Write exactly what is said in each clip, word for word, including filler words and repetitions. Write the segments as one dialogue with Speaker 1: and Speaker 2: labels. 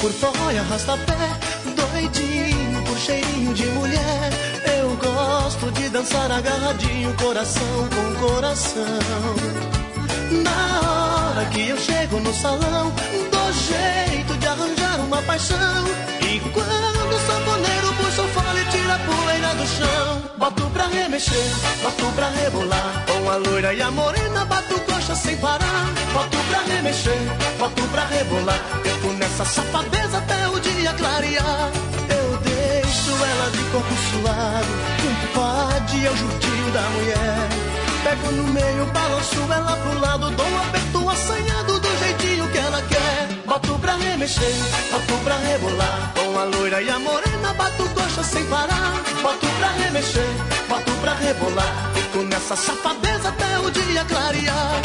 Speaker 1: por forró e arrasta-pé, doidinho por cheirinho de mulher. Eu gosto de dançar agarradinho, coração com coração. Na hora que eu chego no salão, dou jeito de arranjar uma paixão. E quando o sanfoneiro puxa o fole, tira a poeira do chão. Boto pra remexer, boto pra rebolar, com a loira e a morena bato coxa sem parar. Boto pra remexer, boto pra rebolar, fico nessa safadeza até o dia clarear. Eu deixo ela de corpo suado, compadre é o judio da mulher. Pego no meio, balanço ela pro lado, dou um aperto assanhado do jeitinho que ela quer. Boto pra remexer, boto pra rebolar, com a loira e a morena bato coxa sem parar. Boto pra remexer, boto pra rebolar, fico nessa safadeza até o dia clarear.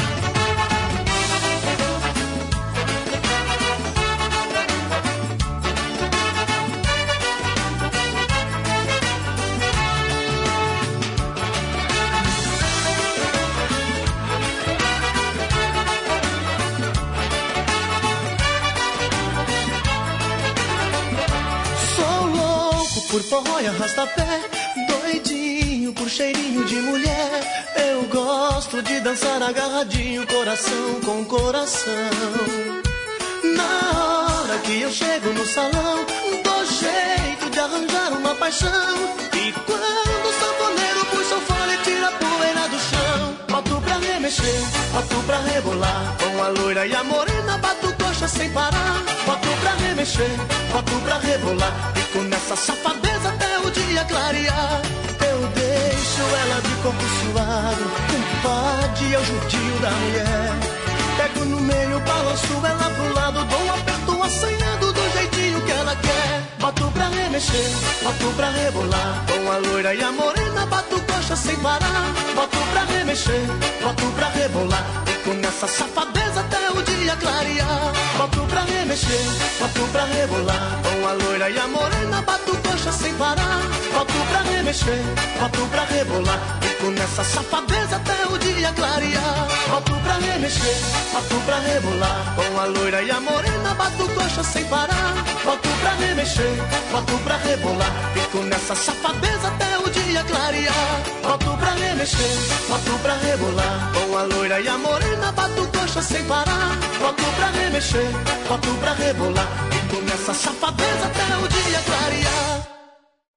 Speaker 1: Por forró e arrasta-pé, doidinho por cheirinho de mulher. Eu gosto de dançar agarradinho, coração com coração. Na hora que eu chego no salão, dou jeito de arranjar uma paixão. E quando o sanfoneiro puxa o fole, tira a poeira do chão. Boto pra remexer, boto pra rebolar, com a loira e a morena bato coxa sem parar. Boto pra remexer, boto pra rebolar, fico nessa safadeza até o dia clarear. Eu deixo ela de corpo suado, compadre é o judio da mulher. Pego no meio, balanço ela pro lado, dou um aperto assanhado do jeitinho que ela quer. Boto pra remexer, boto pra rebolar, com a loira e a morena bato coxa sem parar. Boto pra remexer, boto pra rebolar, fico nessa safadeza até o dia clarear. Boto pra remexer, boto pra rebolar, com a loira e a morena bato coxa sem parar. Boto pra remexer, boto pra rebolar, fico nessa safadeza até o dia clarear. Boto pra remexer, boto pra rebolar, com a loira e a morena bato coxa sem parar. Boto pra remexer, boto pra rebolar, fico nessa safadeza até o dia clarear. Boto pra remexer, boto pra rebolar, com a loira e a morena bato coxa sem parar. Boto pra remexer, boto pra rebolar, fico nessa safadeza até o dia